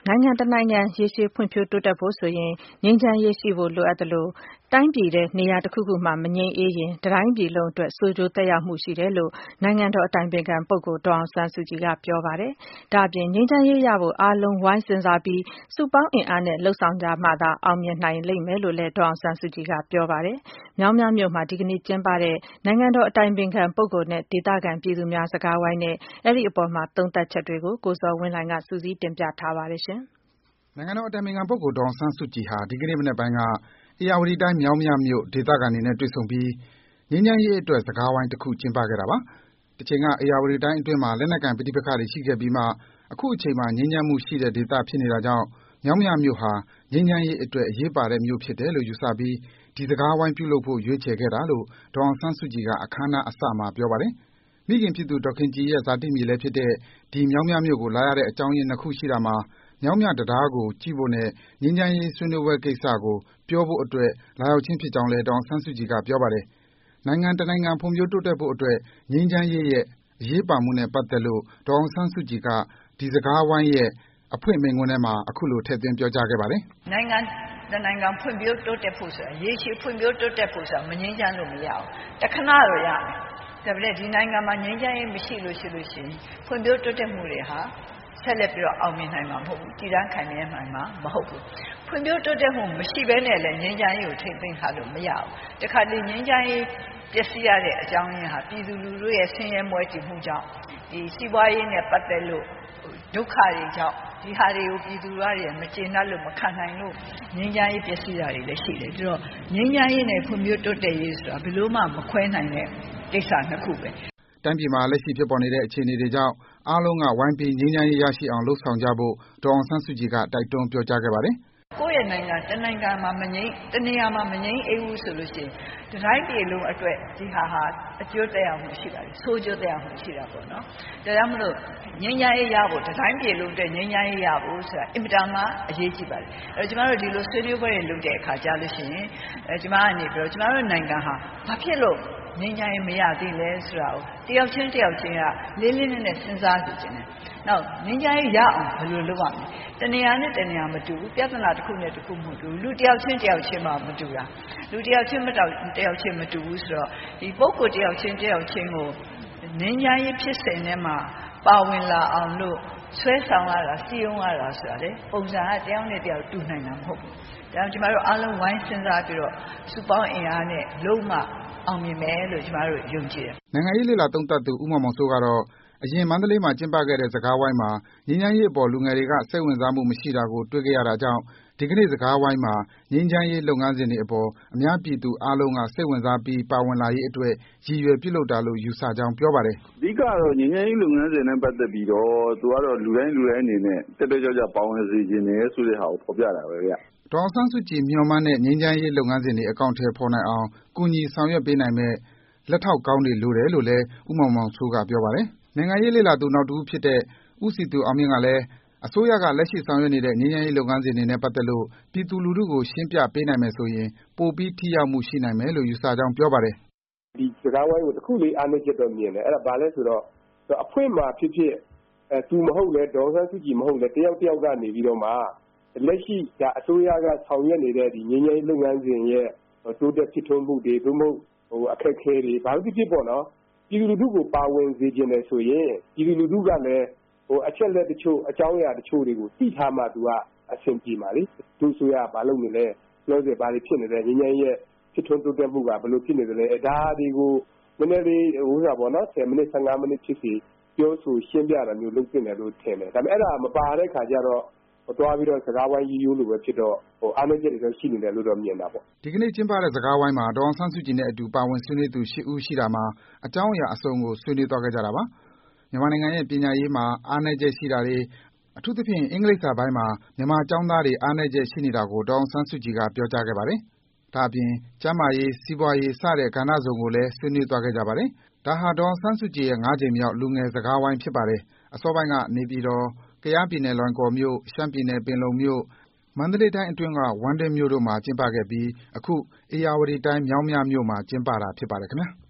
နိုင်ငံတနိုင်ငံရေရှည်ဖွံ့ဖြိုးတိုးတက်ဖို့ဆိုရင်ငြိမ်းချမ်းရေးရှိဖို့လိုအပ်သလိုတိုင်းပြည်ထဲနေရာတစ်ခုခုမှာမငြိမ်းအေးရင်တတိုင်းပြည်လုံးအတွက်ဆိုးကျိုးသက်ရောက်မှုရှိတယ်လို့နိုင်ငံတော်အတိုင်ပင်ခံပုဂ္ဂိုလ်ဒေါ်အောင်ဆန်းစုကြည်ကပြောပါတယ်။ဒါ့အပြင်ငြိမ်းချမ်းရေးရဖို့အားလုံးဝိုင်းစဉ်းစားပြီးစုပေါင်းအင်အားနဲ့လှုပ်ဆောင်ကြမှသာအောင်မြင်နိုင်လိမ့်မယ်လို့လည်းဒေါ်အောင်ဆန်းစုကြည်ကပြောပါတယ်။မြောင်းမြမြို့မှာဒီကနေ့ကျင်းပတဲ့နိုင်ငံတော်အတိုင်ပင်ခံပုဂ္ဂိုလ်နဲ့ဒေသခံပြည်သူများစကားဝိုင်းနဲ့အဲဒီအပေါ်သုံးသပ်ချက်တွေကိုကိုဇော်ဝင်းလှိုင်ကစုစည်းတင်ပြထားပါတယ်ရှင်။နိုင်ငံတော်အတိုင်ပင်ခံပုဂ္ဂိုလ်ဒေါ်အောင်ဆန်းစုကြည်ဟာဒီကနေ့မနက်ပိုင်းကဧရာဝတီတိုင်းမြောင်းမြမြို့ဒေသခံတွေနဲ့တွေ့ဆုံပြီးငြိမ်းချမ်းရေးအတွက်စကားဝိုင်းတစ်ခုကျင်းပခဲ့တာပါ။တချိန်ကဧရာဝတီတိုင်းအတွင်းမှာလက်နက်ကိုင်ပဋိပက္ခတွေရှိခဲ့ပြီးမှအခုအချိန်မှာငြိမ်းချမ်းမှုရှိတဲ့ဒေသဖြစ်နေတာကြောင့်မြောင်းမြမြို့ဟာငြိမ်းချမ်းရေးအတွက်အရေးပါတဲ့မြို့ဖြစ်တယ်လို့ယူဆပြီးဒီစကားဝိုင်းပြုလုပ်ဖို့ရွေးချယ်ခဲ့တာလို့ဒေါ်အောင်ဆန်းစုကြည်ကအခမ်းအနားအစမှာပြောပါတယ်။မိခင်ဖြစ်သူဒေါ်ခင်ကြည်ရဲ့ဇာတိမြေလည်းဖြစ်တဲ့ဒီမြောင်းမြမြို့ကိုလာရတဲ့အကြောင်းရင်းနှစ်ခုရှိတာမှာမြောင်းမြတံတားကိုကြည့်ဖို့နဲ့ငြိမ်းချမ်းရေးဆွေးနွေးပွဲကိစ္စကိုပြောဖို့အတွက်လာရောက်ခြင်းဖြစ်ကြောင်းလည်းဒေါ်အောင်ဆန်းစုကြည်ကပြောပါတယ်။နိုင်ငံတနိုင်ငံဖွံ့ဖြိုးတိုးတက်ဖို့အတွက်ငြိမ်းချမ်းရေးရဲ့အရေးပါမှုနဲ့ပတ်သက်လို့ဒေါ်အောင်ဆန်းစုကြည်ကဒီစကားဝိုင်းရဲ့အဖွင့်မိန့်ခွန်းထဲမှာအခုလိုထည့်သွင်းပြောကြားခဲ့ပါတယ်။နိုင်ငံတနိုင်ငံဖွံ့ဖြိုးတိုးတက်ဖို့ဆိုတာရေရှည်ဖွံ့ဖြိုးတိုးတက်ဖို့ဆိုတာမငြိမ်းချမ်းလို့မရဘူး။တခဏတော့ရမယ်။ဒါပေမဲ့ဒီနိုင်ငံမှာငြိမ်းချမ်းရေးမရှိလို့ရှိရင်ဖွံ့ဖြိုးတိုးတက်မှုတွေဟာဆက်လက်ပြီးတော့အောင်မြင်နိုင်မှာမဟုတ်ဘူးတည်တံ့ခိုင်မြဲနိုင်မှာမဟုတ်ဘူးဖွံ့ဖြိုးတိုးတက်မှုမရှိဘဲနဲ့လည်းငြိမ်းချမ်းရေးကိုထိမ့်သိမ်းထားလို့မရဘူးတခါတလေငြိမ်းချမ်းရေးပျက်စီးရတဲ့အကြောင်းရင်းဟာပြည်သူလူထုရဲ့ဆင်းရဲမွဲတေမှုကြောင့်ဒီစီးပွားရေးနဲ့ပတ်သက်လို့ဒုက္ခတွေကြောင့်ဒီဟာတွေကိုပြည်သူတွေမကျေနပ်လို့မခံနိုင်လို့ငြိမ်းချမ်းရေးပျက်စီးတာတွေလည်းရှိတယ်ပြီးတော့ငြိမ်းချမ်းရေးနဲ့ဖွံ့ဖြိုးတိုးတက်ရေးဆိုတာဘယ်လိုမှမခွဲနိုင်တဲ့ကိစ္စနှစ်ခုပဲတိုင်းပြည်မှာလက်ရှိဖြစ်ပေါ်နေတဲ့အခြေအနေတွေကြောင့်အားလုံးကဝိုင်းပြီးငြိမ်းချမ်းရေးရရှိအောင်လှုပ်ဆောင်ကြဖို့ဒေါ်အောင်ဆန်းစုကြည်ကတိုက်တွန်းပြောကြားခဲ့ပါတယ်။ကိုယ့်ရဲ့နိုင်ငံတနိုင်ငံမှာမငြိမ်းတနေရာမှာမငြိမ်းအေးဘူးဆိုလို့ရှိရင်ဒီတိုင်းပြည်လုံးအတွက်ဒီဟာအကျိုးသက်ရောက်မှုရှိတာလေဆိုးကျိုးသက်ရောက်မှုရှိတာပေါ့နော်။ဒါကြောင့်မလို့ငြိမ်းချမ်းရေးရဖို့ဒီတိုင်းပြည်လုံးအတွက်ငြိမ်းချမ်းရေးရဖို့ဆိုတာအင်မတန်မှအရေးကြီးပါတယ်။အဲတော့ကျမတို့ဒီလိုဆွေးနွေးပွဲတွေလုပ်တဲ့အခါကြားလို့ရှိရင်ကျမကနေပြီးတော့ကျမတို့နိုင်ငံဟာဘာဖြစ်လို့ငြိမ်းချမ်းရေးမရသေးလဲဆိုတာကိုတယောက်ချင်းကလေးလေးနက်နက်စဉ်းစားကြည့်ခြင်းနဲ့နောက်ငြိမ်းချမ်းရေးရအောင်ဘယ်လိုလုပ်ရမလဲတနေရာနဲ့တနေရာမတူဘူးပြဿနာတစ်ခုနဲ့တစ်ခုမတူဘူးလူတယောက်ချင်းမှမတူတာလူတယောက်ချင်းမတူဘူးဆိုတော့ဒီပုဂ္ဂိုလ်တယောက်ချင်းကိုငြိမ်းချမ်းရေးဖြစ်စဉ်ထဲမှာပါဝင်လာအောင်လို့ဆွဲဆောင်ရတာစီယုံရတာဆိုတာလေပုံစံကတယောက်နဲ့တယောက်တူနိုင်တာမဟုတ်ဘူးဒါကြောင့်ကျမတို့အားလုံးဝိုင်းစဉ်းစားပြီးတော့စုပေါင်းအင်အားနဲ့လုံးဝအောင်မြင်မယ်လို့ကျမတို့ယုံကြည်တယ်။နိုင်ငံရေးလေ့လာသုံးသပ်သူဦးမောင်မောင်စိုးကတော့အရင်မန္တလေးမှာကျင်းပခဲ့တဲ့စကားဝိုင်းမှာငြိမ်းချမ်းရေးအပေါ်လူငယ်တွေကစိတ်ဝင်စားမှုမရှိတာကိုတွေ့ခဲ့ရတာကြောင့်ဒီကနေ့စကားဝိုင်းမှာငြိမ်းချမ်းရေးလုပ်ငန်းစဉ်တွေအပေါ်အများပြည်သူအားလုံးကစိတ်ဝင်စားပြီးပါဝင်လာရေးအတွက်ရည်ရွယ်ပြုလုပ်တာလို့ယူဆကြောင်းပြောပါတယ်။အဓိကတော့ငြိမ်းချမ်းရေးလုပ်ငန်းစဉ်နဲ့ပတ်သက်ပြီးတော့သူကတော့လူတိုင်းအနေနဲ့တက်တက်ကြွကြွပါဝင်စေချင်တယ်ဆိုတဲ့ဟာကိုဖော်ပြတာပဲဗျ။ဒေါ်အောင်ဆန်းစုကြည်မျှော်မှန်းတဲ့ငြိမ်းချမ်းရေးလုပ်ငန်းစဉ်တွေအကောင်အထည်ဖော်နိုင်အောင်ကူညီဆောင်ရွက်ပေးနိုင်မယ့်လက်ထောက်ကောင်းတွေလိုတယ်လို့လည်းဦးမောင်မောင်စိုးကပြောပါတယ်။နိုင်ငံရေးလေ့လာသူနောက်တဦးဖြစ်တဲ့ဦးစည်သူအောင်မြင့်ကလည်းအစိုးရကလက်ရှိဆောင်ရွက်နေတဲ့ငြိမ်းချမ်းရေးလုပ်ငန်းစဉ်တွေနဲ့ပတ်သက်လို့ပြည်သူလူထုကိုရှင်းပြပေးနိုင်မယ်ဆိုရင်ပိုပြီးထိရောက်မှုရှိနိုင်မယ်လို့ယူဆကြောင်းပြောပါတယ်။ဒီစကားဝိုင်းကိုတစ်ခုလေးအားနည်းချက်တော့မြင်တယ်။အဲ့ဒါဘာလဲဆိုတော့အဖွင့်မှာဖြစ်ဖြစ်သူမဟုတ်လဲဒေါ်ဆန်းစုကြည်မဟုတ်လဲတယောက်ကနေပြီးတော့မှလက်ရှိအစိုးရကဆောင်ရွက်နေတဲ့ဒီငြိမ်းချမ်းရေးလုပ်ငန်းစဉ်ရဲ့တိုးတက်ဖြစ်ထွန်းမှုတွေသို့မဟုတ်အခက်အခဲတွေဘာလို့ဖြစ်ပေါ့နော်ပြည်သူလူထုကိုပါဝင်စေခြင်းလဲဆိုရင်ပြည်သူလူထုကလည်းအချက်လက်တချို့အကြောင်းအရာတချို့တွေကိုသိထားမှသူကအဆင်ပြေမှာလေသူဆိုရဘာလုပ်နေလဲပြောစေဘာတွေဖြစ်နေလဲငြိမ်းချမ်းရေးရဲ့ဖြစ်ထွန်းတိုးတက်မှုကဘယ်လိုဖြစ်နေတယ်လဲဒါတွေကိုနည်းနည်းလေးပေါ့နော်10မိနစ်15မိနစ်ဖြစ်စီပြောဆိုရှင်းပြတာမျိုးလုပ်တင်တယ်လို့ထင်တယ်ဒါပေမဲ့အဲ့ဒါမပါတဲ့ခါကျတော့သွားပြီးတော့စကားဝိုင်းရိုးလိုပဲဖြစ်တော့အားနည်းချက်တွေတော့ရှိနေတယ်လို့တော့မြင်တာပေါ့ဒီကနေ့ကျင်းပတဲ့စကားဝိုင်းမှာဒေါ်အောင်ဆန်းစုကြည်နဲ့အတူပါဝင်ဆွေးနွေးသူ10ဦးရှိတာမှာအကြောင်းအရာအစုံကိုဆွေးနွေးသွားခဲ့ကြတာပါမြန်မာနိုင်ငံရဲ့ပညာရေးမှာအားနည်းချက်ရှိတာတွေအထူးသဖြင့်အင်္ဂလိပ်စာပိုင်းမှာမြန်မာကျောင်းသားတွေအားနည်းချက်ရှိနေတာကိုဒေါ်အောင်ဆန်းစုကြည်ကပြောကြားခဲ့ပါတယ်ဒါအပြင်ကျန်းမာရေးစီးပွားရေးစတဲ့ကဏ္ဍစုံကိုလည်းဆွေးနွေးသွားခဲ့ကြပါတယ်ဒါဟာဒေါ်အောင်ဆန်းစုကြည်ရဲ့9ကြိမ်မြောက်လူငယ်စကားဝိုင်းဖြစ်ပါတယ်အစောပိုင်းကနေပြည်တော်ကယားပြည်နယ်လွိုင်ကော်မြို့ရှမ်းပြည်နယ်ပင်လုံမြို့မန္တလေးတိုင်းအတွင်းကဝမ်းတွင်းမြို့တို့မှာကျင်းပခဲ့ပြီးအခုဧရာဝတီတိုင်းမြောင်းမြမြို့မှာကျင်းပတာဖြစ်ပါတယ်ခင်ဗျာ